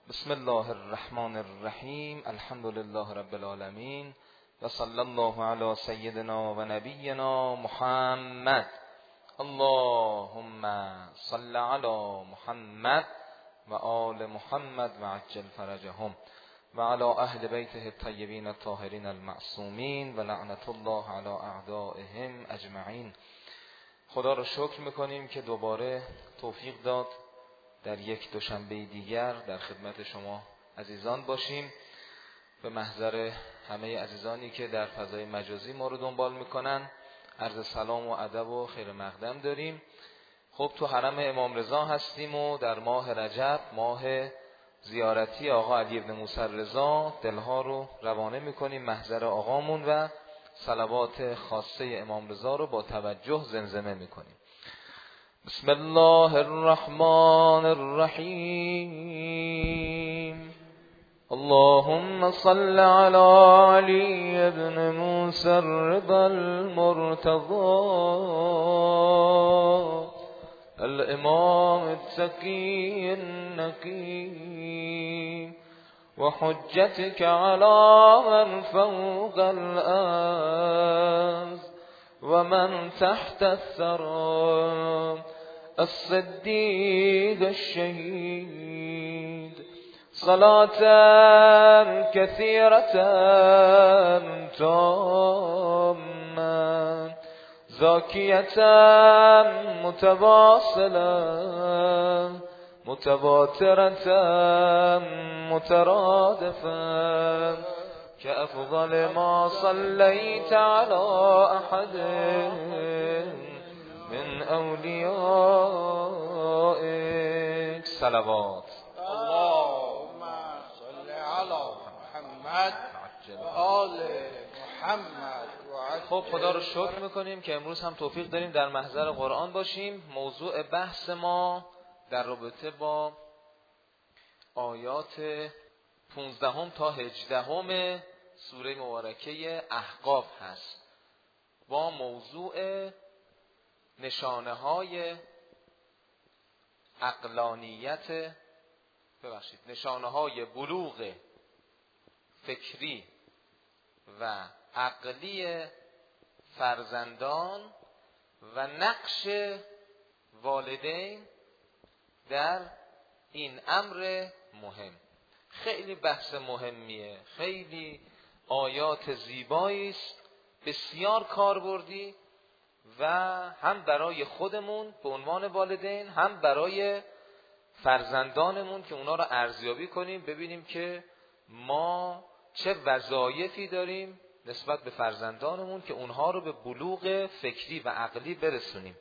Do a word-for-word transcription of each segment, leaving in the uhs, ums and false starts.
بسم الله الرحمن الرحیم. الحمد لله رب العالمین و صلی الله علی سیدنا و نبینا محمد. اللهم صل علی محمد و آل محمد و عجل فرجهم و علی اهل بیته الطیبین الطاهرین المعصومین و لعنت الله علی اعدائهم اجمعین. خدا رو شکر میکنیم که دوباره توفیق داد در یک دوشنبه دیگر در خدمت شما عزیزان باشیم. به محضر همه عزیزانی که در فضای مجازی ما رو دنبال میکنن عرض سلام و ادب و خیر مقدم داریم. خب تو حرم امام رضا هستیم و در ماه رجب، ماه زیارتی آقا علی بن موسی رضا، دلها رو روانه میکنیم محضر آقامون و صلوات خاصه امام رضا رو با توجه زمزمه میکنیم. بسم الله الرحمن الرحیم. اللهم صل على علی بن موسی الرضا المرتضى الامام التقی النقی و حجتك على من فوق الارض و من تحت الثرى الصديق الشهيد صلاة كثيرة تامة زاكية متواصلة متواترة مترادفة كأفضل ما صليت على أحد من أوليائك. صلوات اللهم صل على محمد و آل محمد. خب خدا رو شکر میکنیم که امروز هم توفیق داریم در محضر قرآن باشیم. موضوع بحث ما در رابطه با آیات پونزدهم تا هجدهم سوره مبارکه احقاف هست با موضوع نشانه های عقلانیت ببخشید نشانه های بلوغ فکری و عقلی فرزندان و نقش والدین در این امر مهم. خیلی بحث مهمیه، خیلی آیات زیبایی است، بسیار کاربردی و هم برای خودمون به عنوان والدین هم برای فرزندانمون که اونا رو ارزیابی کنیم، ببینیم که ما چه وظایفی داریم نسبت به فرزندانمون که اونها رو به بلوغ فکری و عقلی برسونیم.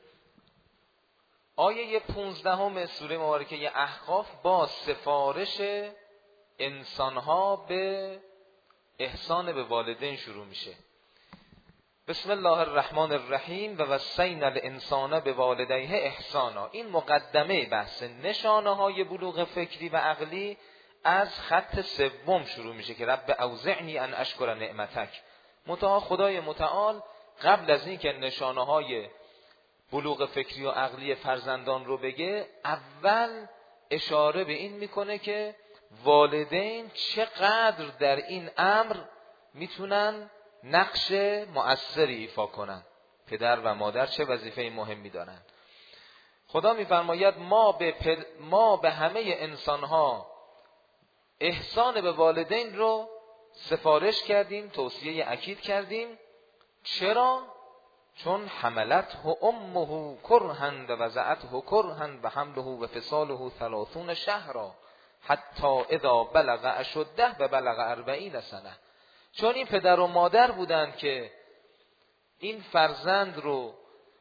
آیه پونزدهم سوره مبارکه احقاف با سفارش انسانها به احسان به والدین شروع میشه. بسم الله الرحمن الرحیم و وصینا الانسان بوالدیه احسانا. این مقدمه بحث نشانه های بلوغ فکری و عقلی از خط سوم شروع میشه که رب اوزعنی ان اشکر نعمتک. متعال خدای متعال قبل از این که نشانه های بلوغ فکری و عقلی فرزندان رو بگه، اول اشاره به این میکنه که والدین چقدر در این امر میتونن نقش مؤثری ایفا کنن. پدر و مادر چه وظیفه مهمی دارن. خدا میفرماید ما به پد... ما به همه انسانها احسان به والدین رو سفارش کردیم، توصیه اکید کردیم. چرا؟ چون حملته امه کرها و وضعته کرها و حمله و فصاله ثلاثون شهرا حتی اذا بلغ اشده و بلغ اربعین سنه. چون این پدر و مادر بودند که این فرزند رو،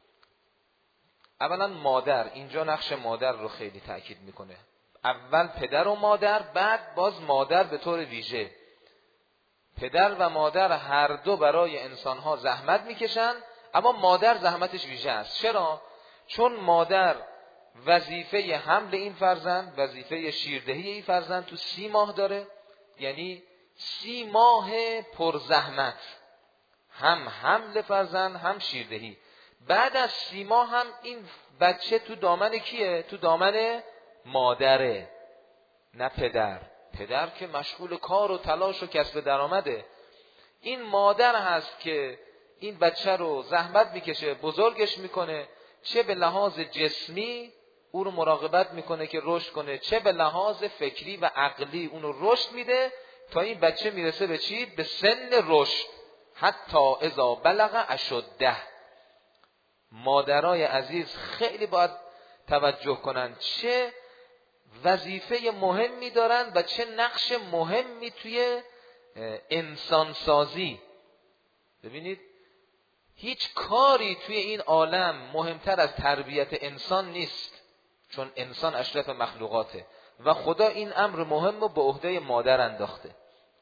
اولا مادر، اینجا نقش مادر رو خیلی تأکید میکنه. اول پدر و مادر، بعد باز مادر به طور ویژه. پدر و مادر هر دو برای انسانها زحمت میکشن، اما مادر زحمتش ویژه است. چرا؟ چون مادر وظیفه حمل این فرزند، وظیفه شیردهی این فرزند تو سی ماه داره. یعنی سی ماه پر زحمت، هم حمل فرزند هم شیردهی. بعد از سی ماه هم این بچه تو دامن کیه؟ تو دامن مادره، نه پدر. پدر که مشغول کار و تلاش و کسب درآمده. این مادر هست که این بچه رو زحمت میکشه، بزرگش میکنه، چه به لحاظ جسمی او رو مراقبت میکنه که رشد کنه، چه به لحاظ فکری و عقلی اون رو رشد میده تا این بچه میرسه به چی؟ به سن رشد. حتی اذا بلغ اشده. مادرای عزیز خیلی باید توجه کنن چه وظیفه مهمی دارن و چه نقش مهمی توی انسان سازی. ببینید هیچ کاری توی این عالم مهمتر از تربیت انسان نیست، چون انسان اشرف مخلوقاته و خدا این امر مهم رو به عهده مادر انداخته.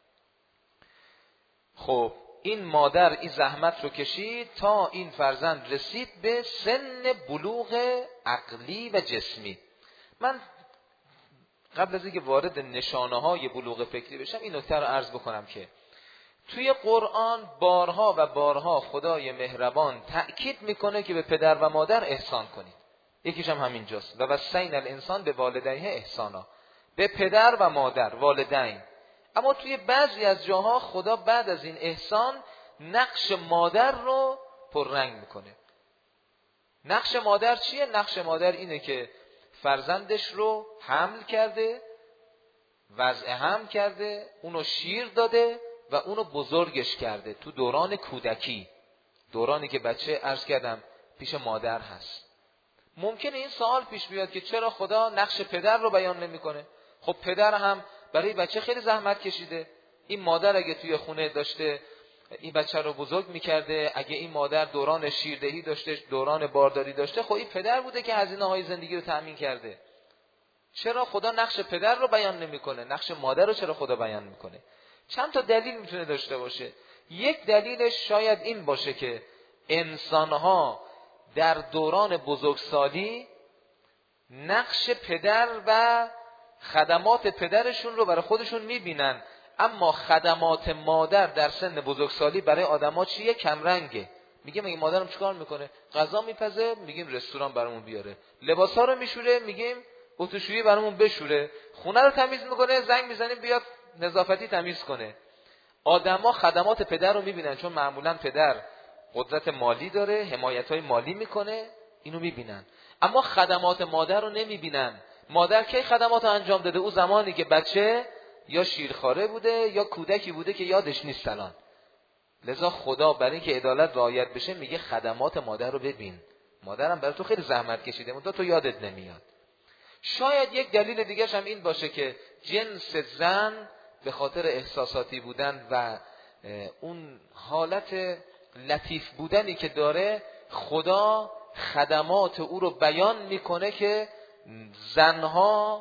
خب این مادر این زحمت رو کشید تا این فرزند رسید به سن بلوغ عقلی و جسمی. من قبل از اینکه وارد نشانه های بلوغ فکری بشم این نکته رو عرض بکنم که توی قرآن بارها و بارها خدای مهربان تأکید میکنه که به پدر و مادر احسان کنید. یکیش هم همینجاست، و وصینا الانسان به والدیه احسانا، به پدر و مادر، والدین. اما توی بعضی از جاها خدا بعد از این احسان نقش مادر رو پررنگ میکنه. نقش مادر چیه؟ نقش مادر اینه که فرزندش رو حمل کرده، وضع حمل کرده، اونو شیر داده و اونو بزرگش کرده تو دوران کودکی، دورانی که بچه عرض کردم پیش مادر هست. ممکنه این سوال پیش بیاد که چرا خدا نقش پدر رو بیان نمیکنه؟ خب پدر هم برای بچه خیلی زحمت کشیده. این مادر اگه توی خونه داشته این بچه رو بزرگ میکرده، اگه این مادر دوران شیردهی داشته، دوران بارداری داشته، خب این پدر بوده که هزینه های زندگی رو تأمین کرده. چرا خدا نقش پدر رو بیان نمیکنه؟ نقش مادر رو چرا خدا بیان میکنه؟ چند تا دلیل میتونه داشته باشه. یک دلیلش شاید این باشه که انسانها در دوران بزرگسالی نقش پدر و خدمات پدرشون رو برای خودشون میبینن، اما خدمات مادر در سن بزرگسالی برای آدما چیه؟ کمرنگه. میگه مگه مادرم چیکار میکنه؟ غذا میپزه، میگیم رستوران برامون بیاره. لباسا رو میشوره، میگیم اتوشویی برامون بشوره. خونه رو تمیز میکنه، زنگ میزنیم بیاد نظافتی تمیز کنه. آدما خدمات پدر رو میبینن، چون معمولا پدر قدرت مالی داره، حمایت‌های مالی میکنه، اینو میبینن. اما خدمات مادر رو نمیبینن. مادر کی خدمات رو انجام داده؟ او زمانی که بچه یا شیرخواره بوده یا کودکی بوده که یادش نیست الان. لذا خدا برای اینکه عدالت رعایت بشه میگه خدمات مادر رو ببین. مادرم برای تو خیلی زحمت کشیده، منتها تو یادت نمیاد. شاید یک دلیل دیگه هم این باشه که جنس زن به خاطر احساساتی بودن و اون حالت لطیف بودنی که داره، خدا خدمات او رو بیان میکنه که زنها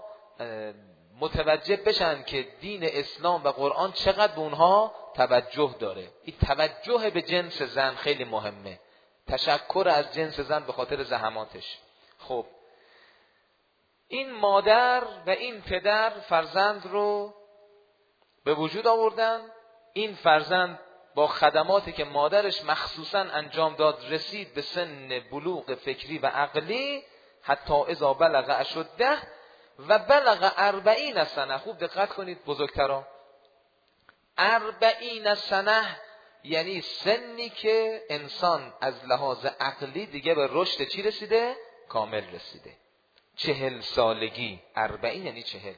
متوجه بشن که دین اسلام و قرآن چقدر به اونها توجه داره. این توجه به جنس زن خیلی مهمه، تشکر از جنس زن به خاطر زحماتش. خب این مادر و این پدر فرزند رو به وجود آوردن. این فرزند با خدماتی که مادرش مخصوصا انجام داد رسید به سن بلوغ فکری و عقلی، حتی اذا بلغ اشده و بلغ اربعین سنه. خوب دقت کنید بزرگتران، اربعین سنه یعنی سنی که انسان از لحاظ عقلی دیگه به رشد چی رسیده؟ کامل رسیده. چهل سالگی، اربعین یعنی چهل.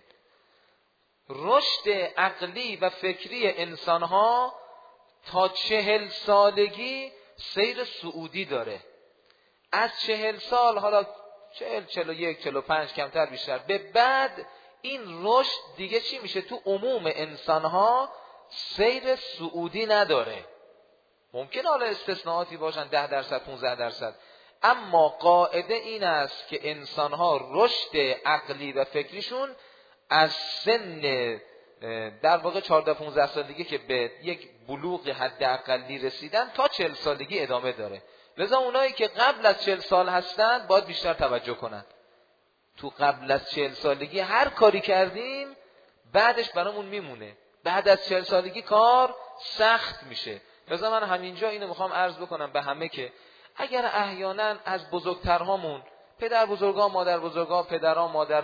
رشد عقلی و فکری انسانها تا چهل سالگی سیر صعودی داره. از چهل سال، حالا چهل، چهل و یک، چهل و پنج، کمتر بیشتر، به بعد این رشد دیگه چی میشه؟ تو عموم انسانها سیر صعودی نداره. ممکن حالا استثناءاتی باشن ده درصد، پانزده درصد، اما قاعده این است که انسانها رشد عقلی و فکریشون از سن در واقع چهارده پانزده سالگی که به یک بلوغ حد اقلی رسیدن تا چهل سالگی ادامه داره. لذا اونایی که قبل از چهل سال هستن باید بیشتر توجه کنن. تو قبل از چهل سالگی هر کاری کردیم بعدش برامون میمونه. بعد از چهل سالگی کار سخت میشه. لذا من همینجا اینو میخوام عرض بکنم به همه که اگر احیانا از بزرگترهامون، پدر بزرگا، مادر بزرگا، پدرها، مادرها،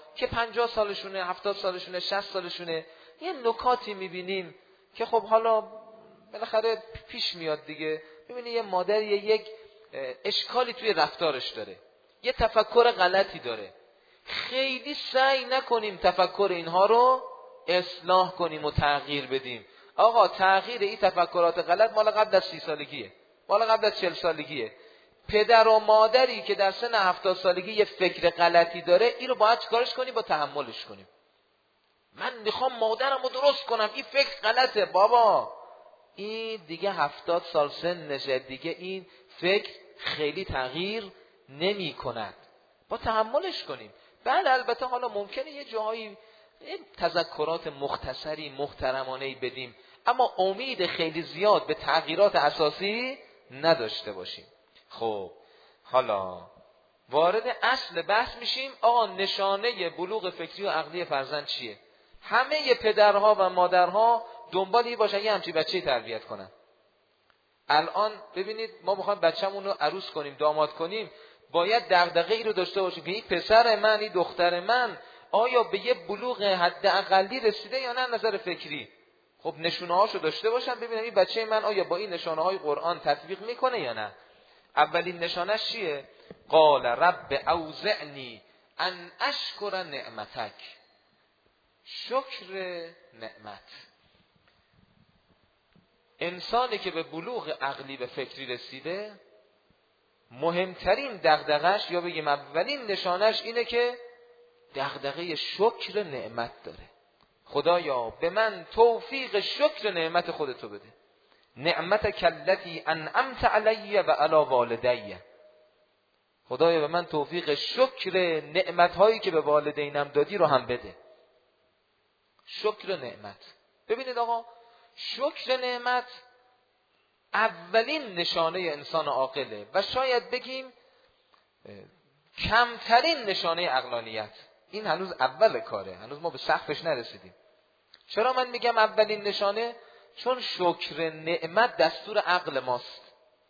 که پنجاه سالشونه، هفتاد سالشونه، شصت سالشونه، یه نکاتی میبینیم که خب حالا بالاخره پیش میاد دیگه. میبینی یه مادر یک اشکالی توی رفتارش داره، یه تفکر غلطی داره. خیلی سعی نکنیم تفکر اینها رو اصلاح کنیم و تغییر بدیم. آقا تغییر این تفکرات غلط مال قبل از سی سالگیه، مال قبل از چهل سالگیه. پدر و مادری که در سن هفتاد سالگی یه فکر غلطی داره، این رو باید چیکارش کنیم؟ با تحملش کنیم. من میخوام مادرم رو درست کنم، این فکر غلطه. بابا این دیگه هفتاد سال سنشه دیگه، این فکر خیلی تغییر نمی کند. با تحملش کنیم. بله البته حالا ممکنه یه جاهایی تذکرات مختصری محترمانه‌ای بدیم، اما امید خیلی زیاد به تغییرات اساسی نداشته باشیم. خب حالا وارد اصل بحث میشیم. آقا نشانه بلوغ فکری و عقلی فرزند چیه؟ همه پدرها و مادرها دنبالی باشن یه همچین بچه‌ای تربیت کنن. الان ببینید ما میخوایم بچه‌مون رو عروس کنیم، داماد کنیم، باید دغدغه ای رو داشته باشیم که این پسر من، این دختر من آیا به یه بلوغ حد اقلی رسیده یا نه نظر فکری. خب نشونه هاشو داشته باشم ببینم این بچه من آیا با این نشانه های قرآن تطبیق میکنه یا نه. اولین نشانش چیه؟ قال رب اوزعنی ان اشکر نعمتک. شکر نعمت. انسانی که به بلوغ عقلی و فکری رسیده، مهمترین دغدغش یا بگیم اولین نشانش اینه که دغدغه شکر نعمت داره. خدایا به من توفیق شکر نعمت خودتو بده. نعمت کلتی انعمت علی و علی والدی. خدایا به من توفیق شکر نعمت هایی که به والدینم دادی رو هم بده. شکر نعمت. ببینید آقا، شکر نعمت اولین نشانه انسان عاقله و شاید بگیم کمترین نشانه عقلانیت. این هنوز اول کاره، هنوز ما به سقفش نرسیدیم. چرا من میگم اولین نشانه؟ چون شکر نعمت دستور عقل ماست.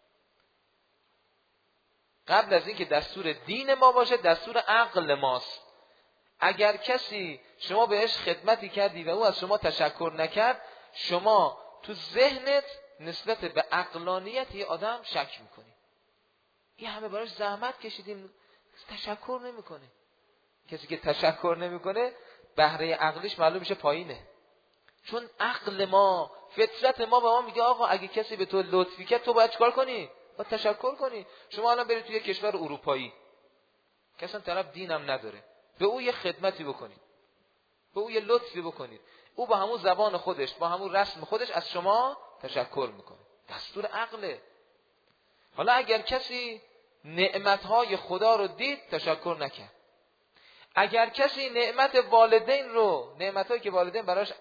قبل از اینکه دستور دین ما باشه دستور عقل ماست. اگر کسی شما بهش خدمتی کردی و او از شما تشکر نکرد، شما تو ذهنت نسبت به عقلانیت یه آدم شک میکنی. این همه براش زحمت کشیدیم تشکر نمیکنه. کسی که تشکر نمیکنه بهره عقلیش معلوم میشه پایینه. چون عقل ما، فطرت ما به ما میگه آقا اگه کسی به تو لطفی کرد تو باید چیکار کنی؟ باید تشکر کنی. شما الان برید توی یه کشور اروپایی که اصلا طرف دینم نداره، به او یه خدمتی بکنید، به او یه لطفی بکنید، او با همون زبان خودش، با همون رسم خودش از شما تشکر میکنه. دستور عقله. حالا اگر کسی نعمتهای خدا رو دید تشکر نکرد، اگر کسی نعمت والدین رو، نعمتهایی که والدین براش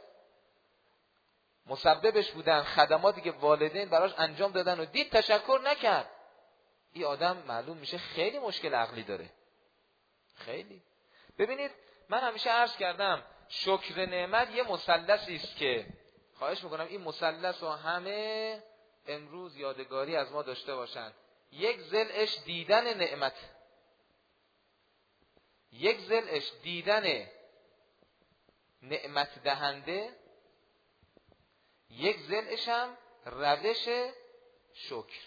مسببش بودن، خدماتی که والدین براش انجام دادن و دید تشکر نکرد، این آدم معلوم میشه خیلی مشکل عقلی داره. خیلی. ببینید من همیشه عرض کردم شکر نعمت یه مثلثی است که خواهش میکنم این مثلث رو همه امروز یادگاری از ما داشته باشن. یک ضلعش دیدن نعمت، یک ضلعش دیدن نعمت دهنده، یک ضلعش هم روش شکر.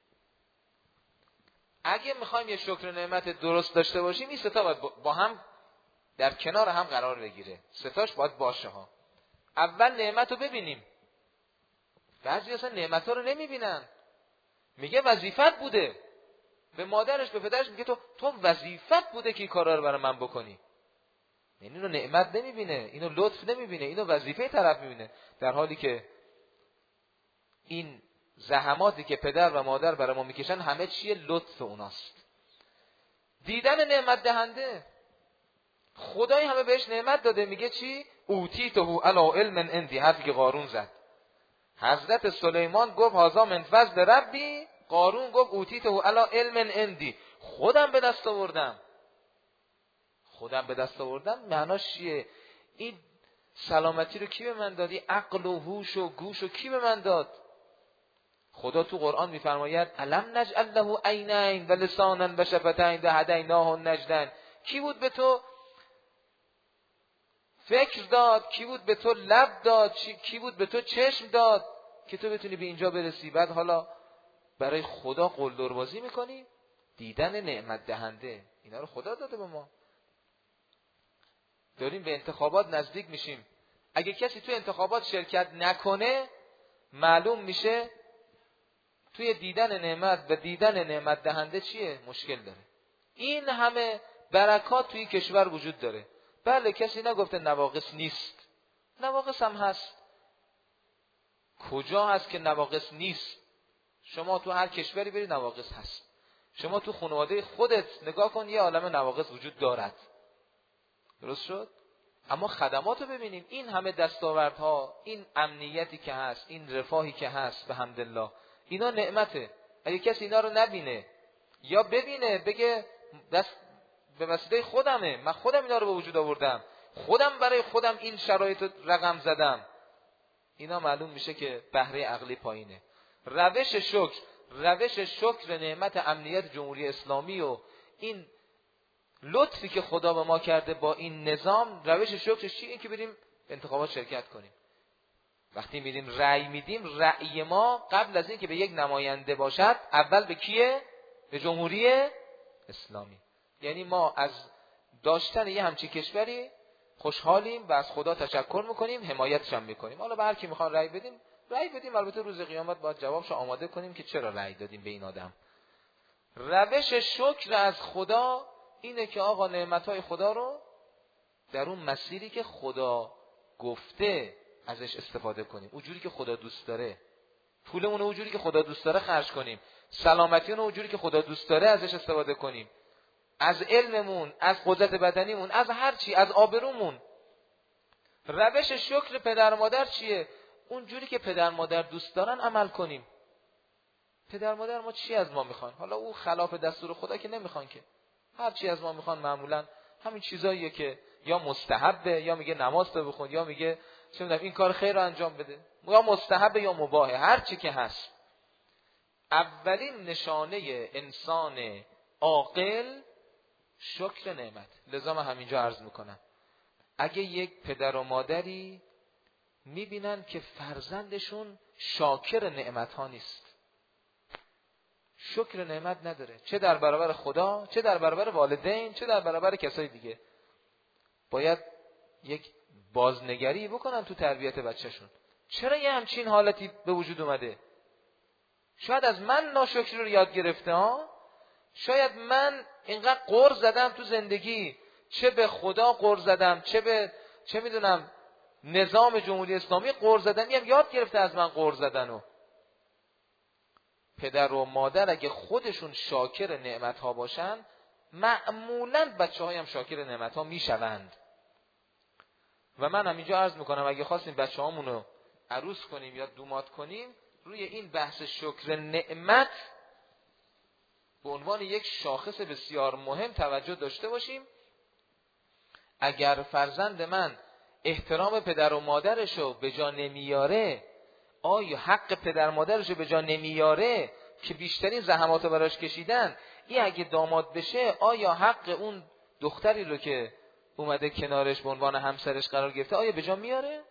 اگه میخوایم یه شکر نعمت درست داشته باشیم این سه تا باید با هم در کنار هم قرار بگیره. سه تاش باید باشه ها. اول نعمت رو ببینیم. بعضی اصلا نعمت ها رو نمیبینن، میگه وظیفت بوده. به مادرش به پدرش میگه تو تو وظیفت بوده که این کارا رو برای من بکنی. یعنی اینو نعمت نمیبینه، اینو لطف نمیبینه، اینو وظیفه طرف میبینه، در حالی که این زحماتی که پدر و مادر برای ما میکشن همه چیه؟ لطف اوناست. دیدن نعمت دهنده، خدای همه بهش نعمت داده، میگه چی؟ اوتیته علی علم عندی. حرفی که قارون زد. حضرت سلیمان گفت هذا من فضل ربی، قارون گفت اوتیته علی علم عندی. خودم به دست آوردم. خودم به دست آوردم معناش چیه؟ این سلامتی رو کی به من دادی؟ عقل و هوش و گوش و کی به من داد؟ خدا تو قرآن میفرماید الم نجعل له عینین و لسانا و شفتین و هدیناه النجدین. کی بود به تو فکر داد، کی بود به تو لب داد، کی بود به تو چشم داد که تو بتونی به اینجا برسی؟ بعد حالا برای خدا قلدر بازی میکنی؟ دیدن نعمت دهنده اینا رو خدا داده به ما. داریم به انتخابات نزدیک میشیم. اگه کسی تو انتخابات شرکت نکنه معلوم میشه توی دیدن نعمت و دیدن نعمت دهنده چیه؟ مشکل داره. این همه برکات توی کشور وجود داره. بله کسی نگفته نواقص نیست، نواقص هم هست. کجا هست که نواقص نیست؟ شما تو هر کشوری بری نواقص هست. شما تو خانواده خودت نگاه کن، یه عالمه نواقص وجود دارد. درست شد؟ اما خدمات رو ببینیم، این همه دستاوردها، این امنیتی که هست، این رفاهی که هست به حمدالله، اینا نعمته. اگه کسی اینا رو نبینه یا ببینه بگه دست به وسیله خودمه، من خودم اینا رو به وجود آوردم، خودم برای خودم این شرایط رو رقم زدم، اینا معلوم میشه که بهره عقلی پایینه. روش شکر، روش شکر نعمت امنیت جمهوری اسلامی و این لطفی که خدا به ما کرده با این نظام، روش شکرش چیه؟ این که بریم انتخابات شرکت کنیم. وقتی میریم رأی میدیم، رأی ما قبل از این که به یک نماینده باشد اول به کیه؟ به جمهوری اسلامی. یعنی ما از داشتن یه همچین کشوری خوشحالیم و از خدا تشکر میکنیم، حمایتش هم میکنیم. حالا به هر کی میخوان رأی بدیم رأی بدیم، البته روز قیامت باید جوابش آماده کنیم که چرا رأی دادیم به این آدم. روش شکر از خدا اینه که آقا نعمتهای خدا رو در اون مسیری که خدا گفته ازش استفاده کنیم، اونجوری که خدا دوست داره. پولمون رو اونجوری که خدا دوست داره خرج کنیم، سلامتیمون رو اونجوری که خدا دوست داره ازش استفاده کنیم، از علممون، از قدرت بدنیمون، از هر چی، از آبرومون. روش شکر پدر مادر چیه؟ اونجوری که پدر مادر دوست دارن عمل کنیم. پدر مادر ما چی از ما میخوان؟ حالا او خلاف دستور خدا که نمیخوان که. هر چی از ما میخوان معمولا همین چیزاییه که یا مستحبه، یا میگه نماز تو بخون، یا میگه چه میدونم این کار خیر رو انجام بده، یا مستحبه یا مباحه، هر چی که هست. اولین نشانه انسان عاقل شکر نعمت. لذا من همینجا عرض میکنم اگه یک پدر و مادری میبینن که فرزندشون شاکر نعمت ها نیست، شکر نعمت نداره، چه در برابر خدا، چه در برابر والدین، چه در برابر کسای دیگه، باید یک بازنگری بکنن تو تربیت بچهشون. چرا یه همچین حالتی به وجود اومده؟ شاید از من ناشکری رو یاد گرفته ها، شاید من اینقدر قرض زدم تو زندگی، چه به خدا قرض زدم، چه به چه میدونم نظام جمهوری اسلامی قرض زدم، هم یاد گرفته از من قرض زدنو. پدر و مادر اگه خودشون شاکر نعمت ها باشن، معمولاً بچه های هم شاکر نعمت ها میشوند. و من هم اینجا عرض میکنم اگه خواستیم بچه هامونو عروس کنیم یا دومات کنیم، روی این بحث شکر نعمت به عنوان یک شاخص بسیار مهم توجه داشته باشیم. اگر فرزند من احترام پدر و مادرشو به جا نمیاره، آیا حق پدر مادرشو به جا نمیاره که بیشترین زحماتو براش کشیدن، این اگه داماد بشه آیا حق اون دختری رو که اومده کنارش به عنوان همسرش قرار گرفته آیا به جا میاره؟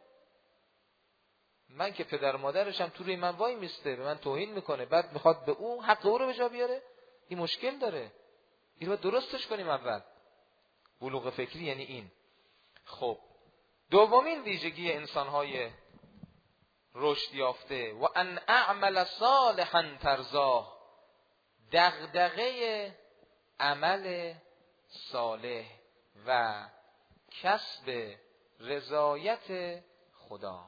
من که پدر مادرشم تو روی من وای میسته، به من توهین میکنه، بعد میخواد به اون حق او رو به جا بیاره، این مشکل داره. این رو درستش کنیم اول. بلوغ فکری یعنی این. خب دومین ویژگی انسان‌های رشد یافته، و ان اعمل صالحا ترضاه، دغدغه عمل صالح و کسب رضایت خدا.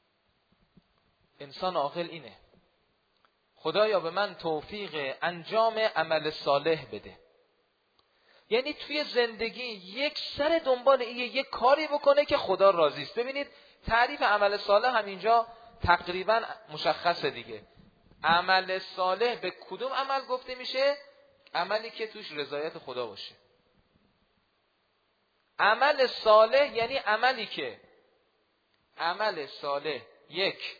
انسان عاقل اینه، خدایا به من توفیق انجام عمل صالح بده. یعنی توی زندگی یک سر دنبال این یک کاری بکنه که خدا راضی است. ببینید تعریف عمل صالح هم اینجا تقریبا مشخصه دیگه. عمل صالح به کدوم عمل گفته میشه؟ عملی که توش رضایت خدا باشه. عمل صالح یعنی عملی که عمل صالح یک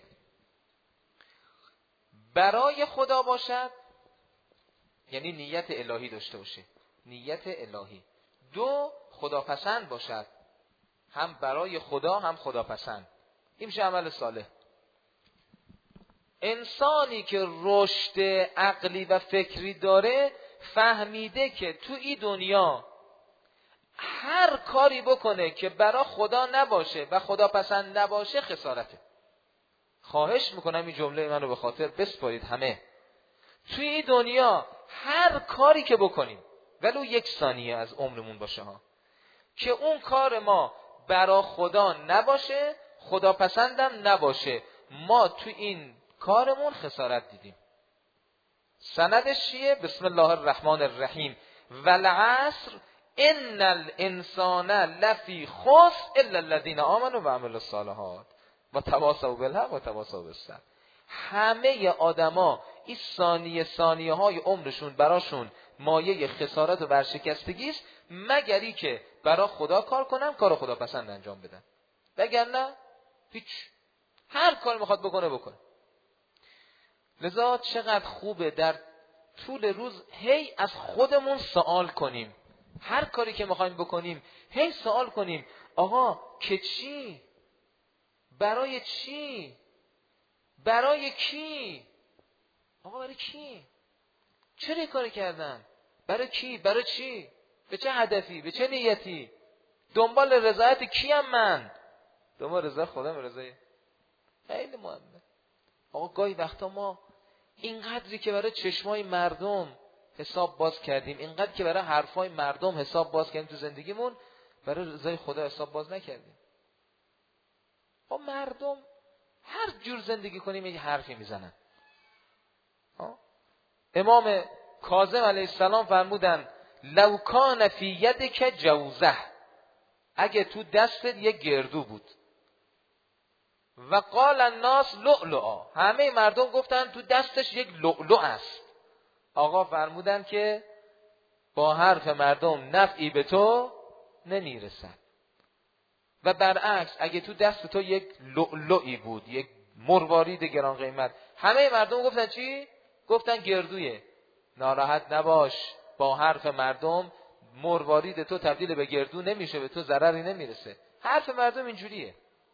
برای خدا باشد، یعنی نیت الهی داشته باشه، نیت الهی. دو خداپسند باشد، هم برای خدا هم خداپسند. این میشه عمل صالح. انسانی که رشد عقلی و فکری داره فهمیده که تو این دنیا هر کاری بکنه که برای خدا نباشه و خدا پسند نباشه خسارته. خواهش میکنم این جمله منو به خاطر بسپارید همه. توی این دنیا هر کاری که بکنیم ولو یک ثانیه از عمرمون باشه ها، که اون کار ما برای خدا نباشه، خدا پسندم نباشه، ما تو این کارمون خسارت دیدیم. سندش چیه؟ بسم الله الرحمن الرحیم. والعصر ان الانسان لفی خسر الا الذین آمنوا و عملوا الصالحات و تواصوا بالحق و تواصوا بالصبر. همه آدما این ثانیه ثانیه های عمرشون براشون مایه خسارت و ورشکستگی است، مگری که برای خدا کار کنن، کار خدا پسند انجام بدن. وگرنه هیچ، هر کار میخواد بکنه بکنه. لذا چقدر خوبه در طول روز هی از خودمون سوال کنیم، هر کاری که میخوایم بکنیم هی سوال کنیم آقا که چی؟ برای چی؟ برای کی؟ آقا برای کی؟ چرا کاری کردم؟ برای کی؟ برای چی؟ به چه هدفی؟ به چه نیتی؟ دنبال رضایت کیم من؟ دنبال رضایت خودم، رضایت خیلی مهمه. آقا گاهی وقتا ما اینقدری که برای چشمای مردم حساب باز کردیم، اینقدر که برای حرفای مردم حساب باز کردیم تو زندگیمون، برای رضای خدا حساب باز نکردیم. آقا مردم هر جور زندگی کنیم یه حرفی میزنن. امام کاظم علیه السلام فرمودن لو کان فی یدک جوزه، اگه تو دستت یک گردو بود، و قال الناس لؤلؤا، همه مردم گفتن تو دستش یک لؤلؤ است. آقا فرمودن که با حرف مردم نفعی به تو نمیرسد. و برعکس اگه تو دست تو یک لؤلؤی بود، یک مروارید گران قیمت، همه مردم گفتن چی؟ گفتن گردویه. ناراحت نباش، با حرف مردم مروارید تو تبدیل به گردو نمیشه، به تو ضرری نمیرسه. حرف مردم اینجوریه.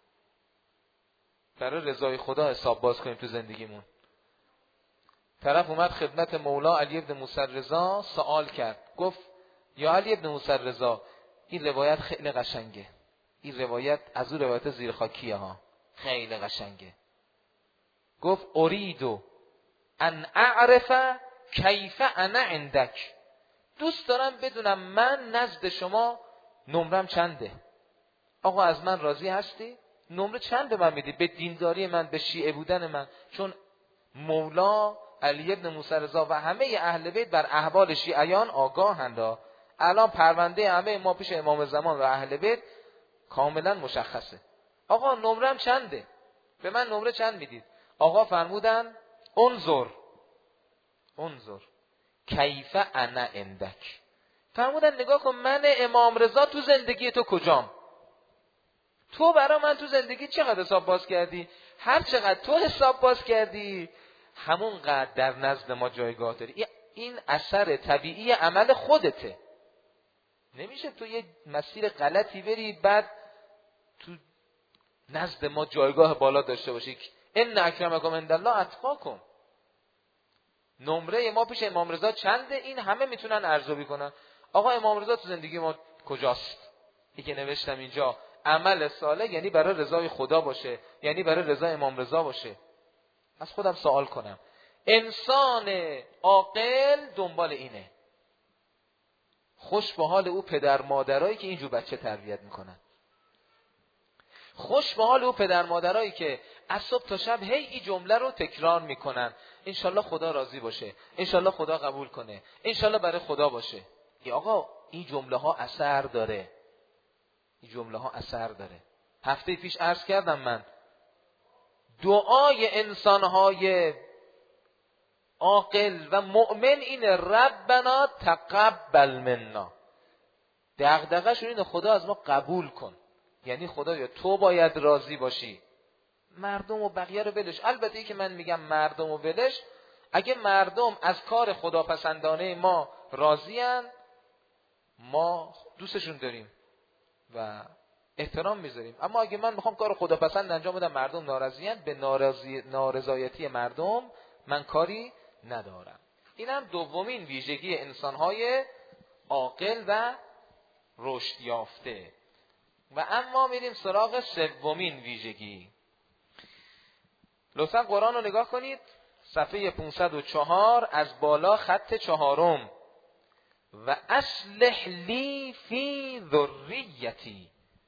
برای رضای خدا حساب باز کنیم تو زندگیمون. طرف اومد خدمت مولا علی ابن موسی رضا سوال کرد، گفت یا علی ابن موسی رضا، این روایت خیلی قشنگه، این روایت از اون روایت زیرخاکیه ها، خیلی قشنگه. گفت اریدو ان اعرف کیف انا عندک، دوست دارم بدونم من نزد شما نمرم چنده. آقا از من راضی هستی؟ نمره چند به من میدی؟ به دینداری من، به شیعه بودن من. چون مولا علی ابن موسی رضا و همه اهل بیت بر احوال شیعیان آگاهند. الان پرونده همه ما پیش امام زمان و اهل بیت کاملا مشخصه. آقا نمرم چنده؟ به من نمره چند میدید؟ آقا فرمودن انظر انظر کیف انا عندک. فرمودن نگاه کن من امام رضا تو زندگی تو کجام؟ تو برای من تو زندگی چقدر حساب باز کردی؟ هر چقدر تو حساب باز کردی همون قدر در نزد ما جایگاه داری. این اثر طبیعی عمل خودته. نمیشه تو یه مسیر غلطی بری بعد تو نزد ما جایگاه بالا داشته باشی. ان اکرمکم عندالله اتقاکم. نمره ما پیش امام رضا چنده؟ این همه میتونن ارزیابی کنن. آقا امام رضا تو زندگی ما کجاست؟ این که نوشتم اینجا عمل صالح یعنی برای رضای خدا باشه، یعنی برای رضای امام رضا باشه. از خودم سوال کنم، انسان عاقل دنبال اینه. خوش به حال او پدر مادرایی که اینجور بچه تربیت میکنن. خوش به حال او پدر مادرایی که از صبح تا شب هی این جمله رو تکرار میکنن، انشالله خدا راضی باشه، انشالله خدا قبول کنه، انشالله برای خدا باشه. ای آقا این جمله ها اثر داره. این جمله ها اثر داره. هفته پیش عرض کردم من دعای انسانهای عاقل و مؤمن اینه ربنا تقبل منا. دغدغه شون اینه خدا از ما قبول کن. یعنی خدایا تو باید راضی باشی، مردم و بقیه رو ولش. البته ای که من میگم مردم و ولش، اگه مردم از کار خداپسندانه ما راضین ما دوستشون داریم و احترام میذاریم. اما اگه من میخوام کار خداپسند انجام بدم، مردم ناراضیان، به نارضی... نارضایتی مردم من کاری ندارم. اینم دومین ویژگی انسان‌های عاقل و رشد یافته. و اما میریم سراغ سومین ویژگی. لطفا قرآن رو نگاه کنید، صفحه پانصد و چهار از بالا خط چهارم. و اصلح لی فی ذریتی.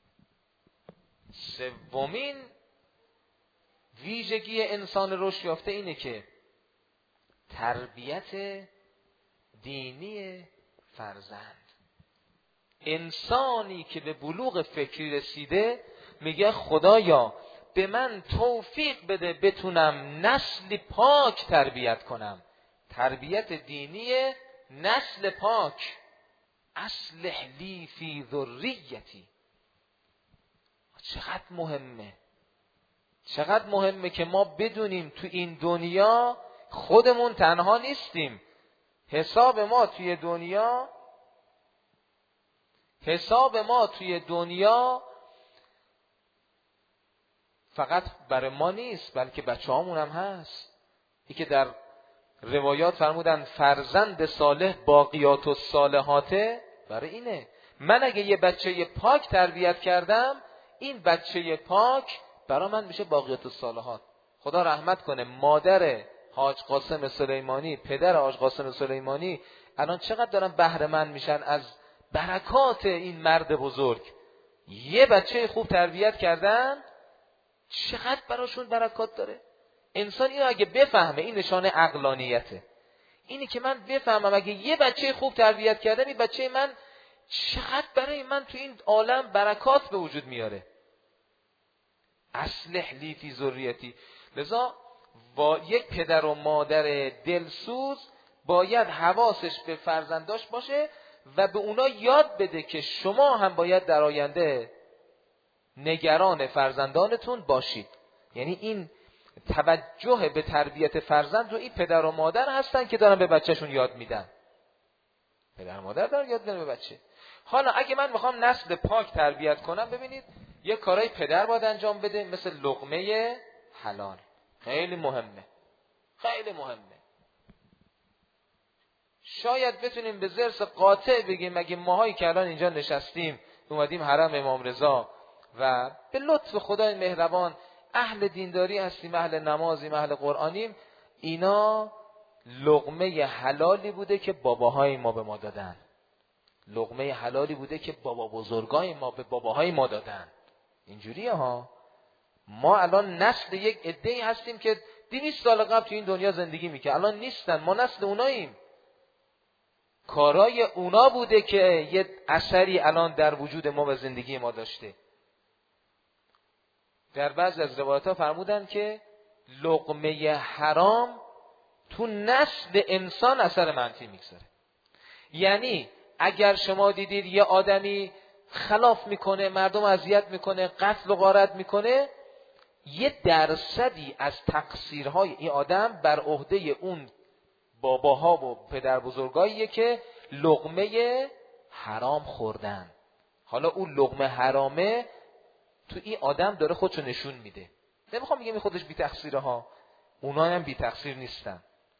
سومین ویژگی انسان رشد یافته اینه که تربیت دینی فرزند. انسانی که به بلوغ فکری رسیده میگه خدایا به من توفیق بده بتونم نسل پاک تربیت کنم. تربیت دینی نسل پاک. اصلح لی فی ذریتی. چقدر مهمه، چقدر مهمه که ما بدونیم تو این دنیا خودمون تنها نیستیم. حساب ما توی دنیا حساب ما توی دنیا فقط برای ما نیست، بلکه بچه هامون هم هست. ای که در روایات فرمودن فرزند صالح باقیات الصالحاته، برای اینه. من اگه یه بچه پاک تربیت کردم، این بچه پاک برای من میشه باقیات الصالحات. خدا رحمت کنه مادر حاج قاسم سلیمانی، پدر حاج قاسم سلیمانی، الان چقدر دارن بهره مند میشن از برکات این مرد بزرگ. یه بچه خوب تربیت کردن چقدر براشون برکات داره. انسان اینو اگه بفهمه، این نشانه عقلانیته. اینی که من بفهمم اگه یه بچه خوب تربیت کردم، این بچه من چقدر برای من تو این عالم برکات به وجود میاره. اصلح لی فی ذریتی. لذا با یک پدر و مادر دلسوز باید حواسش به فرزنداش باشه و به اونا یاد بده که شما هم باید در آینده نگران فرزندانتون باشید. یعنی این توجه به تربیت فرزند رو این پدر و مادر هستن که دارن به بچهشون یاد میدن. پدر و مادر دارن یاد میدن به بچه. حالا اگه من میخوام نسل پاک تربیت کنم، ببینید یه کارهای پدر باید انجام بده، مثل لقمه حلال. خیلی مهمه، خیلی مهمه. شاید بتونیم به ضرس قاطع بگیم اگه ماهایی که الان اینجا نشستیم اومدیم حرم امام رضا و به لطف خدای مهربان اهل دینداری هستیم، اهل نمازیم، اهل قرآنیم، اینا لقمه حلالی بوده که باباهای ما به ما دادن. لقمه حلالی بوده که بابا بزرگای ما به باباهای ما دادن. اینجوریه ها. ما الان نسل یک عده‌ای هستیم که دویست سال قبل تو این دنیا زندگی میکنن، الان نیستن. ما نسل اوناییم. کارای اونا بوده که یه اثری الان در وجود ما و زندگی ما داشته. در بعضی از روایت‌ها فرمودن که لقمه حرام تو نسل انسان اثر منفی میگذاره. یعنی اگر شما دیدید یه آدمی خلاف میکنه، مردم اذیت میکنه، قتل و غارت میکنه، یه درصدی از تقصیرهای این آدم بر عهده اون باباها و پدر بزرگاییه که لقمه حرام خوردن. حالا اون لقمه حرامه تو این آدم داره خودشو نشون میده. نمیخوام بگم خودش بی تقصیره ها، اونا هم بی تقصیر نیستن.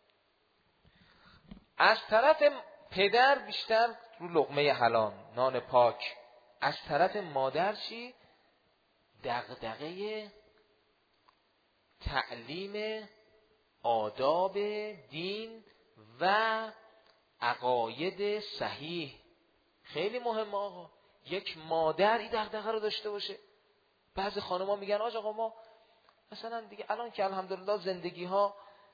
از طرف پدر بیشتر رو لقمه حلال، نان پاک. از طرف مادر چی؟ دغدغه تعلیم آداب دین و عقاید صحیح. خیلی مهمه آقا، یک مادر این دغدغه رو داشته باشه. بعضی خانم‌ها میگن آج آقا ما مثلا دیگه الان که الحمدلله زندگی ها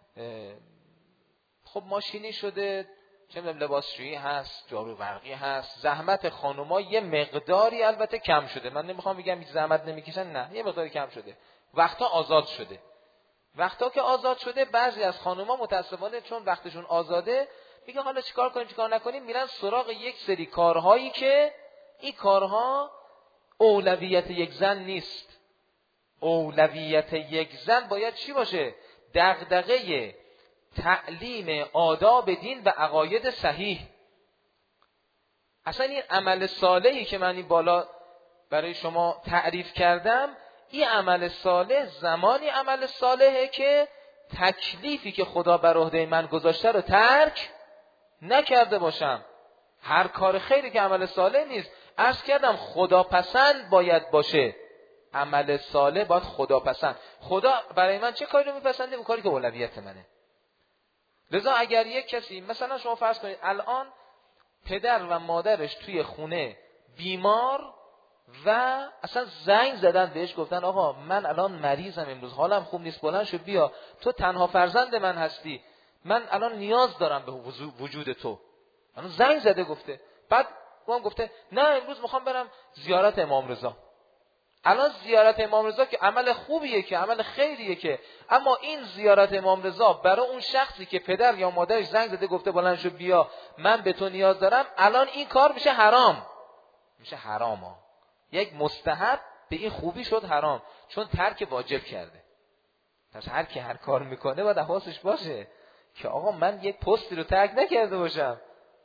خب ماشینی شده، چه میدونم لباسشویی هست، جارو برقی هست، زحمت خانم‌ها یه مقداری البته کم شده. من نمیخوام بگم هیچ زحمت نمیکشن، نه، یه مقداری کم شده. وقتا آزاد شده. وقتا که آزاد شده بعضی از خانم‌ها متأسفانه چون وقتشون آزاده میگه حالا چیکار کنیم چیکار نکنیم، میرن سراغ یک سری کارهایی که این کارها اولویت یک زن نیست. اولویت یک زن باید چی باشه؟ دغدغه تعلیم آداب دین و عقاید صحیح. اصلا این عمل صالحی که من این بالا برای شما تعریف کردم، این عمل صالح زمانی عمل صالحه که تکلیفی که خدا بر عهده من گذاشته رو ترک نکرده باشم. هر کار خیری که عمل صالح نیست. عرض کردم خدا پسند باید باشه. عمل صالح باید خدا پسند. خدا برای من چه کاری رو میپسنده؟ اون کاری که اولویت منه. لذا اگر یک کسی مثلا شما فرض کنید الان پدر و مادرش توی خونه بیمار و اصلا زنگ زدن بهش گفتن آقا من الان مریضم، امروز حالم خوب نیست، بلند شو بیا، تو تنها فرزند من هستی، من الان نیاز دارم به وجود تو. الان زنگ زده گفته، بعد اون گفته نه امروز میخوام برم زیارت امام رضا. الان زیارت امام رضا که عمل خوبیه، که عمل خیریه، که اما این زیارت امام رضا برای اون شخصی که پدر یا مادرش زنگ زده گفته بلند شو بیا من به تو نیاز دارم، الان این کار میشه حرام. میشه حرام ها. یک مستحب به این خوبی شد حرام، چون ترک واجب کرده. پس هر کی هر کار میکنه باید حواسش باشه که آقا من یک پستی رو ترک نکرده باشم.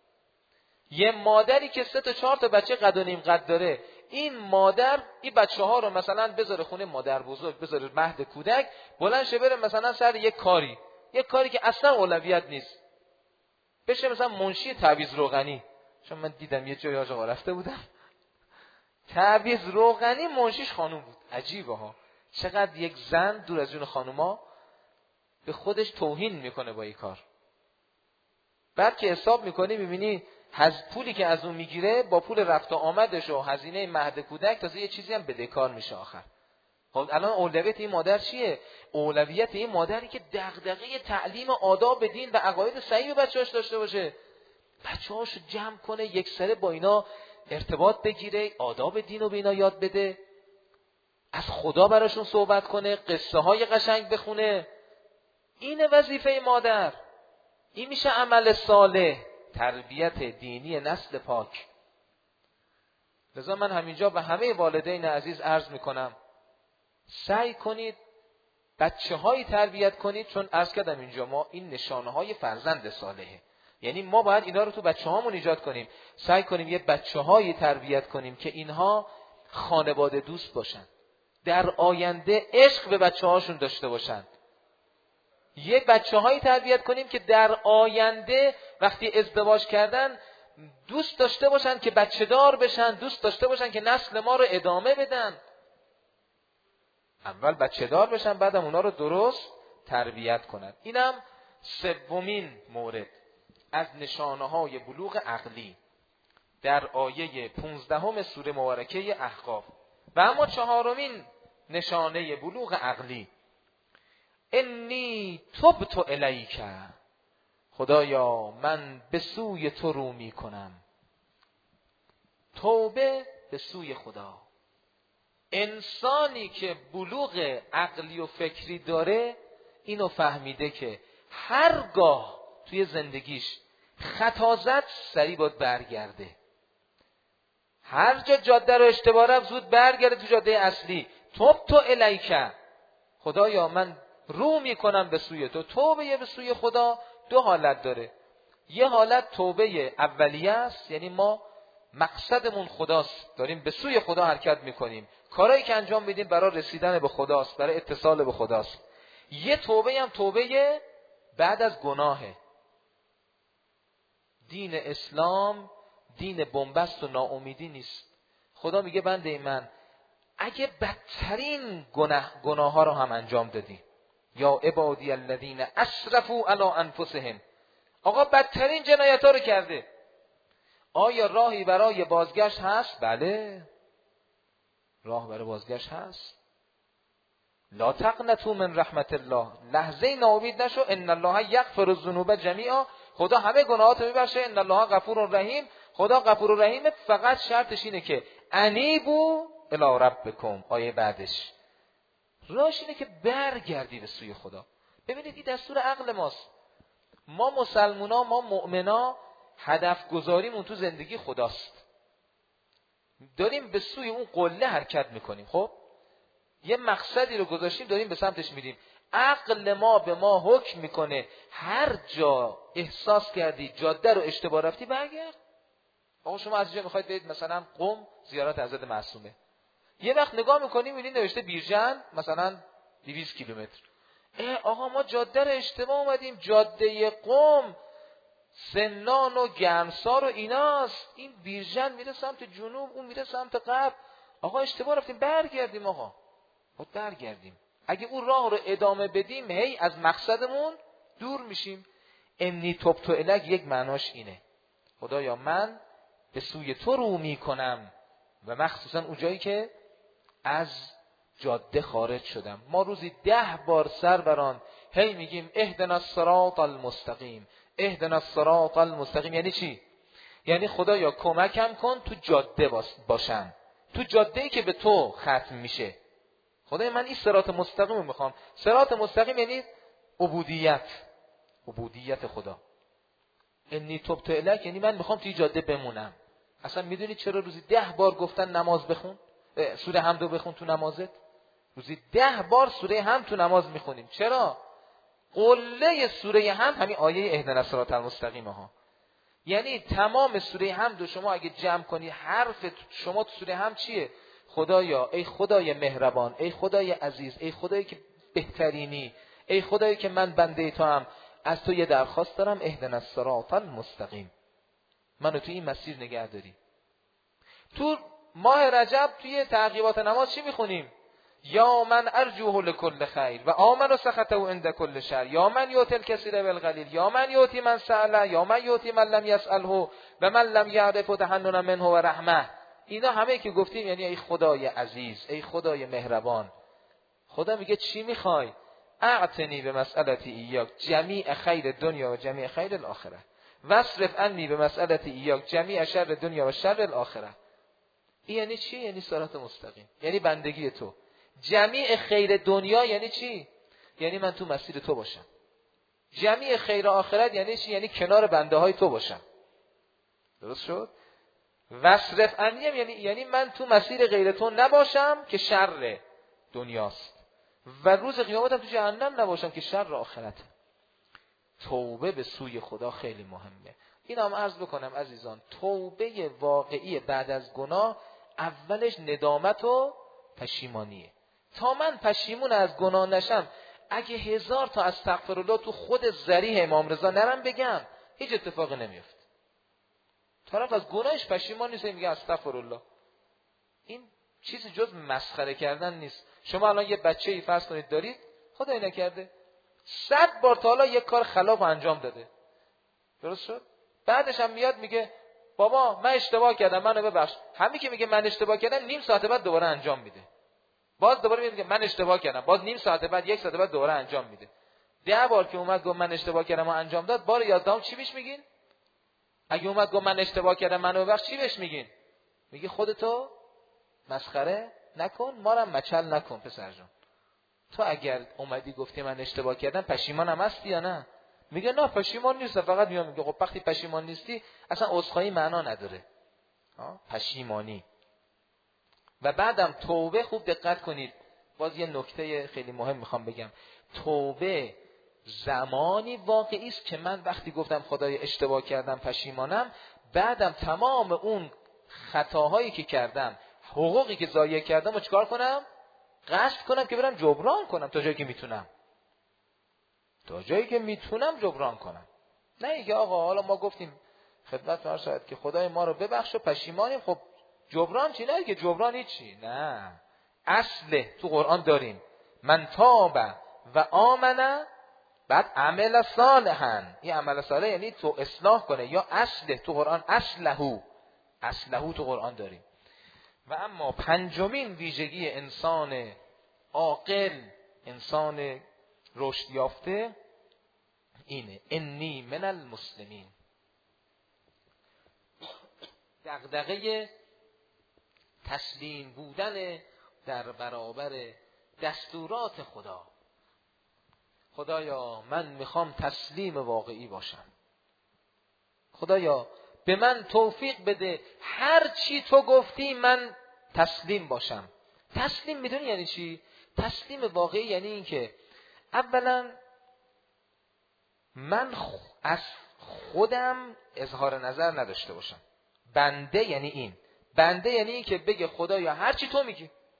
یه مادری که سه تا چهار تا بچه قد و نیم قد داره، این مادر این بچه ها رو مثلا بذاره خونه مادر بزرگ، بذاره مهد کودک، بلند شه بره مثلا سر یک کاری، یک کاری که اصلا اولویت نیست، بشه مثلا منشی تعویض روغنی. چون من دیدم یه جای آقا رفته بودم تعویض روغنی منشیش خانوم بود. عجیبه ها، چقدر یک زن دور از جون خانوما به خودش توهین میکنه با این کار. بعد که حساب میکنی میبینی از پولی که از اون میگیره با پول رفت و آمدش و هزینه مهد کودک تازه یه چیزی هم بدهکار میشه آخر. خب الان اولویت این مادر چیه؟ اولویت این مادری که دغدغه تعلیم آداب دین و عقاید صحیح بچه‌هاش داشته باشه، بچه‌هاشو جمع کنه یک سره با اینا ارتباط بگیره، آداب دین رو به اینا یاد بده، از خدا براشون صحبت کنه، قصه های قشنگ بخونه. این وظیفه مادر. این میشه عمل صالح، تربیت دینی نسل پاک. لذا من همینجا به همه والدین عزیز عرض میکنم سعی کنید بچه هایی تربیت کنید، چون عرض کردم اینجا ما این نشانه های فرزند صالحه، یعنی ما باید اینا رو تو بچه هامون ایجاد کنیم. سعی کنیم یه بچه هایی تربیت کنیم که اینها خانواده دوست باشن، در آینده عشق به بچه هاشون داشته باشن. یه بچه هایی تربیت کنیم که در آینده وقتی ازدواج کردن دوست داشته باشن که بچه دار بشن، دوست داشته باشن که نسل ما رو ادامه بدن. اول بچه دار بشن، بعدم اونا رو درست تربیت کنن. اینم سومین مورد از نشانه های بلوغ عقلی در آیه پونزدهم سوره مبارکه احقاف. و اما چهارمین نشانه بلوغ عقلی، انی تبت الیک، خدایا من به سوی تو رو می کنم. توبه به سوی خدا. انسانی که بلوغ عقلی و فکری داره اینو فهمیده که هرگاه توی زندگیش خطا زد سریع باید برگرده، هر جا جاده رو اشتباه رفت زود برگرده تو جاده اصلی. تبت الیک، خدایا من رو میکنم به سوی تو. توبه به سوی خدا دو حالت داره. یه حالت توبه اولیه است، یعنی ما مقصدمون خداست، داریم به سوی خدا حرکت میکنیم، کارهایی که انجام میدیم برای رسیدن به خداست، برای اتصال به خداست. یه توبه هم توبه بعد از گناهه. دین اسلام دین بنبست و ناامیدی نیست. خدا میگه بنده من اگه بدترین گناه گناه ها رو هم انجام دادی، یا عبادی الذین اسرفوا علی انفسهم، آقا بدترین جنایت ها رو کرده، آیا راهی برای بازگشت هست؟ بله، راه برای بازگشت هست. لا تقنطوا من رحمت الله، لحظه ناامید نشو. ان الله یغفر الذنوب جمیعا، خدا همه گناهات رو میبخشه. ان الله غفور رحیم، خدا غفور و رحیمه. فقط شرطش اینه که انیبوا الی ربکم. آیه بعدش راهش اینه که برگردی به سوی خدا. ببینید این دستور عقل ماست. ما مسلمونا، ما مؤمنا، هدف گذاریمون تو زندگی خداست، داریم به سوی اون قله حرکت میکنیم. خب یه مقصدی رو گذاشتیم داریم به سمتش میریم. عقل ما به ما حکم میکنه هر جا احساس کردی جاده رو اشتباه رفتی برگرد. آقا شما از اینجا میخواید برید مثلا قم زیارت حضرت معصومه، یه وقت نگاه میکنیم میبینیم نوشته بیرجند مثلا دویست کیلومتر. آقا ما جاده رو اشتباه اومدیم، جاده قم سنان و گرمسار و ایناست، این بیرجند میره سمت جنوب، اون میره سمت غرب. آقا اشتباه رفتیم، برگردیم. آقا باید برگردیم. اگه اون راه رو ادامه بدیم هی از مقصدمون دور میشیم. انی تبت الیک یک معناش اینه، خدایا من به سوی تو رو میکنم، و مخصوصا اون جایی که از جاده خارج شدم. ما روزی ده بار سر بران هی میگیم اهدنا الصراط المستقیم، اهدنا الصراط المستقیم. یعنی چی؟ یعنی خدایا کمکم کن تو جاده باشم، تو جاده‌ای که به تو ختم میشه. خدای من این صراط مستقیم رو میخوام. صراط مستقیم یعنی عبودیت، عبودیت خدا. انی تبت الیک یعنی من میخوام توی جاده بمونم. اصلا میدونی چرا روزی ده بار گفتن نماز بخون، سوره حمد رو بخون تو نمازت؟ روزی ده بار سوره حمد تو نماز میخونیم. چرا؟ قله سوره حمد همین آیه اهدنا الصراط المستقیم ها. یعنی تمام سوره حمد رو شما اگه جمع کنی، حرف شما تو سوره حمد چیه؟ خدایا، ای خدای مهربان، ای خدای عزیز، ای خدایی که بهترینی، ای خدایی که من بنده تو هم، از تو یه درخواست دارم، اهدنا الصراط المستقیم، منو تو این مسیر نگه داری. تو ماه رجب توی تعقیبات نماز چی میخونیم؟ یا من ارجوه لکل خیر و آمن و سخطه عند کل شر، یا من یؤتی الکثیر بالقلیل، یا من یؤتی من سأل، یا من یؤتی من لم یسأله و من لم یعرف تحننا منه و رحمه. اینا همه که گفتیم یعنی ای خدای عزیز، ای خدای مهربان. خدا میگه چی میخوای؟ اعتنی به مسئلتی ایاک جمیع خیر دنیا و جمیع خیر الاخره، واصرف عنی به مسئلتی ایاک جمیع شر دنیا و شر الاخره. این یعنی چی؟ یعنی صراط مستقیم، یعنی بندگی تو. جمیع خیر دنیا یعنی چی؟ یعنی من تو مسیر تو باشم. جمیع خیر آخرت یعنی چی؟ یعنی کنار بنده های تو باشم. درست شد؟ واصرف عنی یعنی یعنی من تو مسیر غیر تو نباشم که شر دنیاست، و روز قیامت هم تو جهنم نباشم که شر آخرت. توبه به سوی خدا خیلی مهمه. این هم عرض بکنم عزیزان، توبه واقعی بعد از گناه اولش ندامت و پشیمانیه. تا من پشیمون از گناه نشم، اگه هزار تا استغفرالله تو خود ذریح امام رضا نرم بگم، هیچ اتفاقی نمیفته. طرف از گناهش پشیمان نیست، میگه استغفرالله. این چیزی جز مسخره کردن نیست. شما الان یه بچه‌ای فرض کنید دارید، خدای نکرده صد بار تا حالا یک کار خلاف انجام داده، درست شد؟ بعدش هم میاد میگه بابا من اشتباه کردم منو ببخش. همین که میگه من اشتباه کردم، نیم ساعت بعد دوباره انجام میده. باز دوباره میگه من اشتباه کردم، باز نیم ساعت بعد، یک ساعت بعد دوباره انجام میده. ده بار که اومد گفت من اشتباه کردم و انجام داد، بار یازدهم چی بهش میگین؟ اگه اومد گفت من اشتباه کردم منو ببخش، چی بهش میگین؟ میگه خودتو مسخره نکن، ما رو مچل نکن پسر جان. تو اگر اومدی گفتی من اشتباه کردم، پشیمانم هستی یا نه؟ میگه نه پشیمان نیستم، فقط میام. میگه خب وقتی پشیمان نیستی اصلا عذرخواهی معنا نداره. ها پشیمانی. و بعدم توبه، خوب دقت کنید، باز یه نکته خیلی مهم میخوام بگم. توبه زمانی واقعی است که من وقتی گفتم خدای اشتباه کردم پشیمانم، بعدم تمام اون خطاهایی که کردم، حقوقی که ضایع کردم رو چیکار کنم؟ قصد کنم که برم جبران کنم تا جایی که میتونم. تا جایی که میتونم جبران کنم. نه اینکه آقا حالا ما گفتیم خدمت ما شاید که خدای ما رو ببخش و پشیمانیم، خب جبران چی؟ نه که جبران هیچی. نه، اصل تو قرآن داریم من تاب و آمنه بعد عمل صالحا. این عمل صالح یعنی تو اصلاح کنه، یا اصل تو قرآن اصلهو، اصلهو تو قرآن داریم. و اما پنجمین ویژگی انسان عاقل، انسان رشد یافته اینه، انی من المسلمین. دغدغه تسلیم بودن در برابر دستورات خدا. خدایا من میخوام تسلیم واقعی باشم. خدایا به من توفیق بده هر چی تو گفتی من تسلیم باشم. تسلیم میدونی یعنی چی؟ تسلیم واقعی یعنی این که اولا من از خودم اظهار نظر نداشته باشم. بنده یعنی این. بنده یعنی این که بگه خدایا هر چی تو میگی،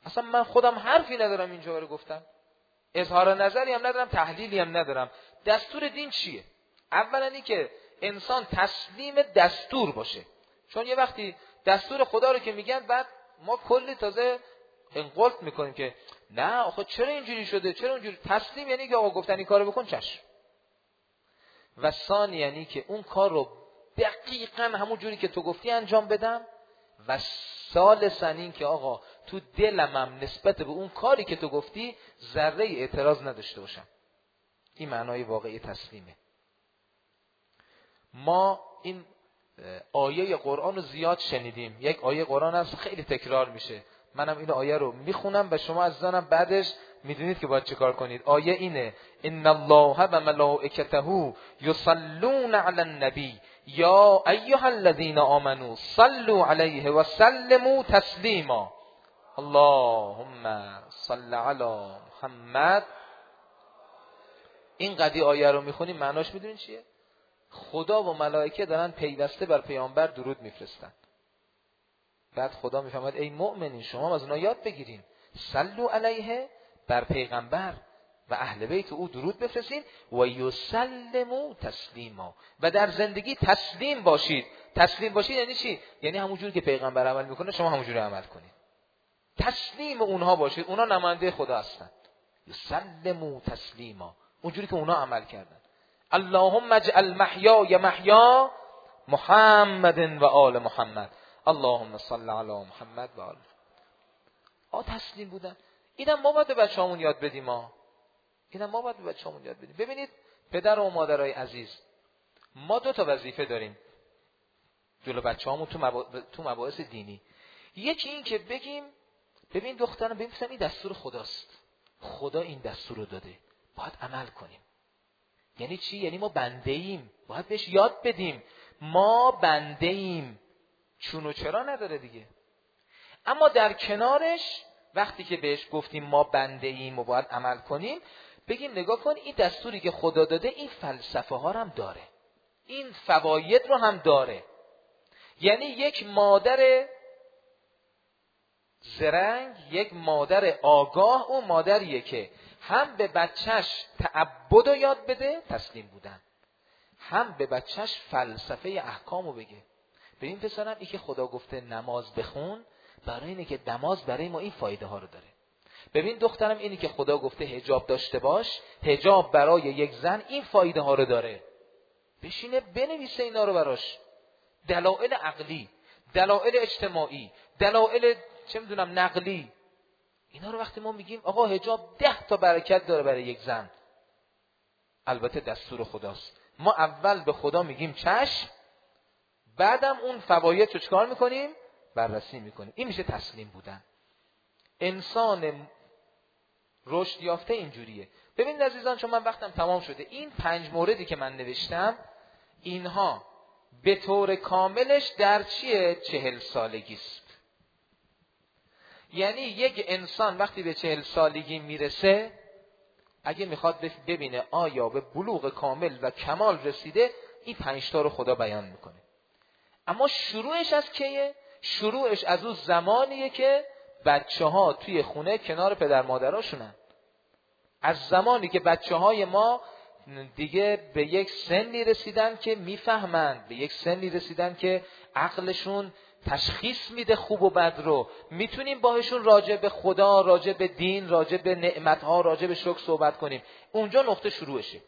اصلا من خودم حرفی ندارم اینجا رو گفتم، اظهار نظری هم ندارم، تحلیلی هم ندارم. دستور دین چیه؟ اولا این که انسان تسلیم دستور باشه. چون یه وقتی دستور خدا رو که میگن بعد ما کلی تازه انقلت میکنیم که نه آخه چرا اینجوری شده، چرا اونجوری. تسلیم یعنی که آقا گفتن این کارو بکن چشم. و ثانی یعنی که اون کار رو دقیقاً همون جوری که تو گفتی انجام بدم. و ثالثاً این که آقا تو دلمم نسبت به اون کاری که تو گفتی ذره اعتراض نداشته باشم. این معنای واقعی تسلیمه. ما این آیه قرآن رو زیاد شنیدیم. یک آیه قرآن هست خیلی تکرار میشه. منم این آیه رو میخونم و شما عزیزانم بعدش میدونید که باید چه کار کنید. آیه اینه: ان الله و ملائکته یصلون علی النبی یا ایها الذین آمنوا صلوا علیه و سلموا تسلیما. اللهم صل علی محمد. این قضیه آیه رو میخونیم معناش میدونید چیه؟ خدا و ملائکه دارن پیوسته بر پیامبر درود میفرستن. بعد خدا میفهمد ای مؤمنین شما از اونها یاد بگیرین، صلوا علیه، بر پیغمبر و اهل بیت او درود بفرستین، و یسلموا تسلیما، و در زندگی تسلیم باشید. تسلیم باشید یعنی چی؟ یعنی همونجوری که پیغمبر عمل میکنه شما همونجوری عمل کنید. تسلیم اونها باشید، اونها نماینده خدا هستند. یسلموا تسلیما، اونجوری که اونها عمل کردن. اللهم اجعل محیای محیا محمد و آل محمد. اللهم صل علی محمد و آل. آ تسلیم بودن. اینم ما باید به بچه‌هامون یاد بدیم. ما اینم ما باید به بچه‌هامون یاد بدیم. ببینید پدر و مادرای عزیز، ما دو تا وظیفه داریم جلو بچه‌هامون تو مبا... تو مباحث دینی. یکی این که بگیم ببین دخترم، ببین این دستور خداست، خدا این دستور رو داده، باید عمل کنیم. یعنی چی؟ یعنی ما بنده ایم، باید بهش یاد بدیم ما بنده ایم. چون و چرا نداره دیگه. اما در کنارش وقتی که بهش گفتیم ما بنده ایم و باید عمل کنیم، بگیم نگاه کن این دستوری که خدا داده این فلسفه ها هم داره، این فواید رو هم داره. یعنی یک مادر زرنگ، یک مادر آگاه، اون مادریه که هم به بچهش تعبد رو یاد بده، تسلیم بودن، هم به بچهش فلسفه احکام رو بگه. ببین پسرم این که خدا گفته نماز بخون، برای اینه که نماز برای ما این فایده ها رو داره. ببین دخترم اینی که خدا گفته حجاب داشته باش، حجاب برای یک زن این فایده ها رو داره. بشینه بنویسه اینا رو براش، دلایل عقلی، دلایل اجتماعی، دلایل چه میدونم نقلی. اینا رو وقتی ما میگیم آقا حجاب ده تا برکت داره برای یک زن، البته دستور خداست. ما اول به خدا میگیم چشم، بعدم اون فواید رو چکار میکنیم؟ بررسی میکنیم. این میشه تسلیم بودن. انسان رشد یافته اینجوریه. ببینید عزیزان، چون من وقتم تمام شده، این پنج موردی که من نوشتم اینها به طور کاملش در چیه؟ چهل سالگیست. یعنی یک انسان وقتی به چهل سالگی میرسه، اگه میخواد ببینه آیا به بلوغ کامل و کمال رسیده، این پنج تا رو خدا بیان میکنه. اما شروعش از کیه؟ شروعش از اون زمانیه که بچه ها توی خونه کنار پدر مادراشونن. از زمانی که بچه های ما دیگه به یک سنی رسیدن که میفهمند، به یک سنی رسیدن که عقلشون تشخیص میده خوب و بد رو، میتونیم باهاشون راجع به خدا، راجع به دین، راجع به نعمتها، راجع به شکر صحبت کنیم. اونجا نقطه شروعشه.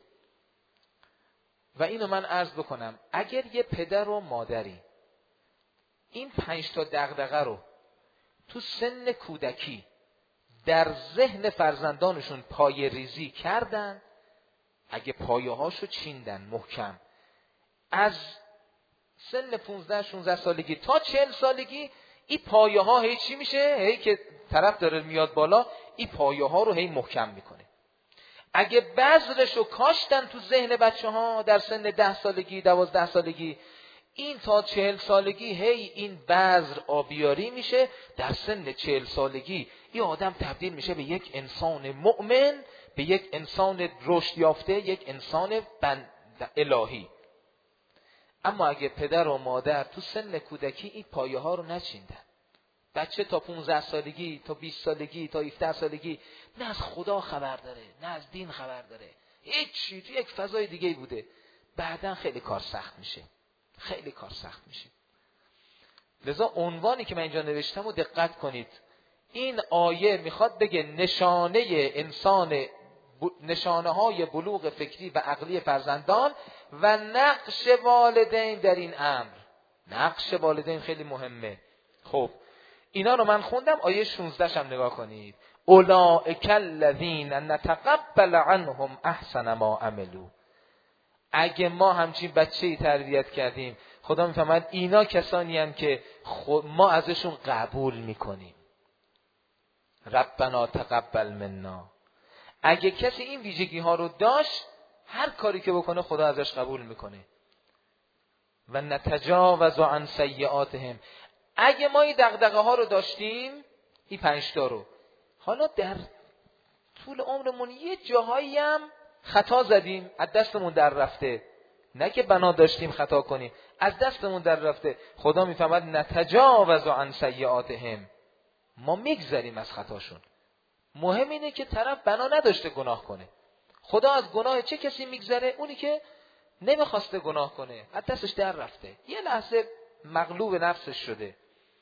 و اینو من عرض بکنم، اگر یه پدر و مادری این پنج تا دغدغه رو تو سن کودکی در ذهن فرزندانشون پایه ریزی کردن، اگه پایه هاشو چیندن محکم، از سن پونزده شانزده سالگی تا چهل سالگی این پایه ها هی چی میشه؟ هی که طرف داره میاد بالا، این پایه ها رو هی محکم میکنه. اگه بذرشو کاشتن تو ذهن بچه ها در سن ده سالگی، دوازده سالگی، این تا چهل سالگی هی این بذر آبیاری میشه. در سن چهل سالگی این آدم تبدیل میشه به یک انسان مؤمن، به یک انسان رشد یافته، یک انسان بند الهی. اما اگه پدر و مادر تو سن کودکی این پایه ها رو نچیندن، بچه تا پانزده سالگی، تا بیست سالگی، تا هفده سالگی نه از خدا خبر داره، نه از دین خبر داره، هیچ چی، تو یک فضای دیگه بوده. بعدن خیلی کار سخت میشه، خیلی کار سخت میشه. لذا عنوانی که من اینجا نوشتم رو دقت کنید. این آیه میخواد بگه نشانه انسان، نشانه های بلوغ فکری و عقلی فرزندان و نقش والدین در این امر. نقش والدین خیلی مهمه. خب اینا رو من خوندم. آیه شانزده هم نگاه کنید. اولئک الذین نتقبل عنهم احسن ما عملوا. اگه ما همچین بچه‌ای تربیت کردیم، خدا میفهمد اینا کسانی هستند که ما ازشون قبول میکنیم. ربنا تقبل منا. اگه کسی این ویژگی ها رو داشت، هر کاری که بکنه خدا ازش قبول میکنه. و نتجاوز عن سیئاتهم. اگه ما این دغدغه ها رو داشتیم، این پنج تا رو، حالا در طول عمرمون یه جاهایی هم خطا زدیم، از دستمون در رفته، نه که بنا داشتیم خطا کنیم، از دستمون در رفته، خدا میفهمد نتجاوز عن سیئاتهم، ما میگذریم از خطاشون. مهم اینه که طرف بنا نداشته گناه کنه. خدا از گناه چه کسی میگذره؟ اونی که نمیخواسته گناه کنه، از دستش در رفته، یه لحظه مغلوب نفسش شده.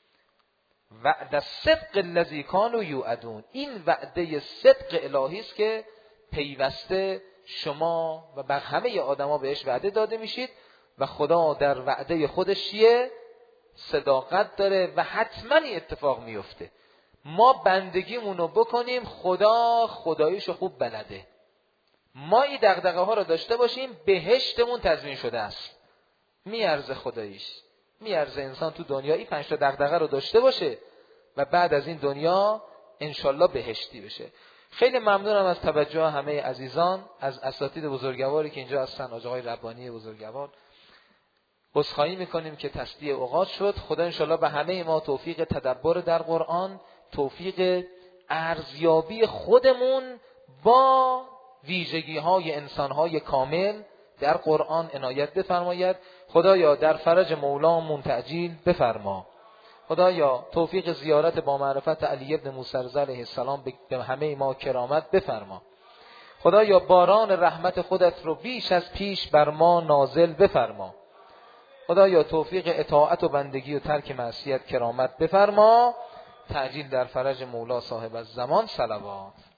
وعد الصدق الذی کانوا یوعدون. این وعده صدق الهی است که پیوسته شما و بر همه آدما بهش وعده داده میشید و خدا در وعده خودش چیه؟ صداقت داره و حتما اتفاق میفته. ما بندگیمون رو بکنیم، خدا خداییشو خوب بلده. ما این دغدغه ها رو داشته باشیم، بهشتمون تضمین شده است. میارزه خداییش، میارزه انسان تو دنیا این پنج تا دغدغه رو داشته باشه و بعد از این دنیا انشالله بهشتی بشه. خیلی ممنونم از توجه همه عزیزان، از اساتید بزرگواری که اینجا هستن، آقای ربانی بزرگوار. عذرخواهی میکنیم که تصدیع اوقات شد. خدا انشالله به همه ما توفیق تدبر در قرآن، توفیق ارزیابی خودمون با ویژگی های انسان های کامل در قرآن عنایت بفرماید. خدایا در فرج مولامون تعجیل بفرما. خدایا توفیق زیارت با معرفت علی ابن موسی رضی علیه السلام به همه ما کرامت بفرما. خدایا باران رحمت خودت رو بیش از پیش بر ما نازل بفرما. خدایا توفیق اطاعت و بندگی و ترک معصیت کرامت بفرما. تعجیل در فرج مولا صاحب الزمان. صلوات.